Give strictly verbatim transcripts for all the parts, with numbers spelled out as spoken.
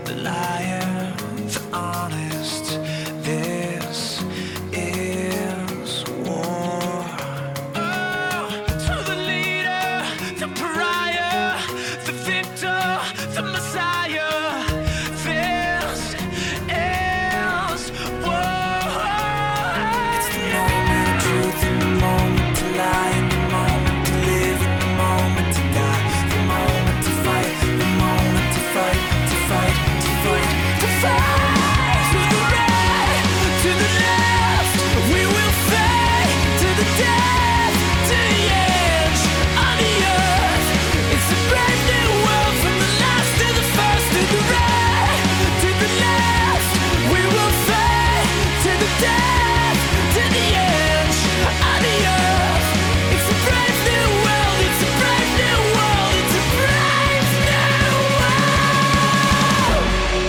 the liar, the honest. This is war. Oh, to the leader, the pariah, the victor, the messiah. This is war. It's the moment of truth, and the moment to lie, and the moment to live, and the moment to die, the moment to fight, the moment to fight, to fight, to fight, to fight. To the right, to the left, we will fight to the death, to the edge of the earth. It's a brand new world, from the last to the first. To the right, to the left, we will fight to the death, to the edge of the earth. It's a brave new world, it's a brave new world, it's a brave new world.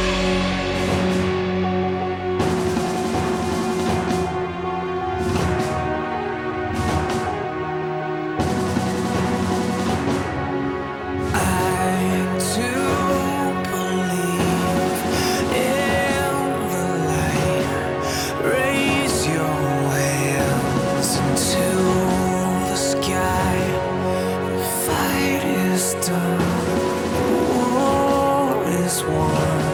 I too believe in the light. Raise your hands into the sky. The fight is done. War is won.